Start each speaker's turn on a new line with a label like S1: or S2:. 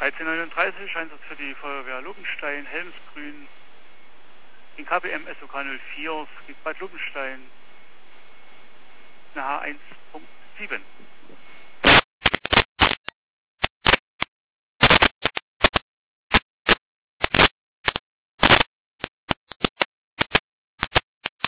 S1: 1339, Einsatz für die Feuerwehr Lobenstein, Helmsgrün, in KBM SOK 04, es geht Bad Lobenstein, eine H1.7.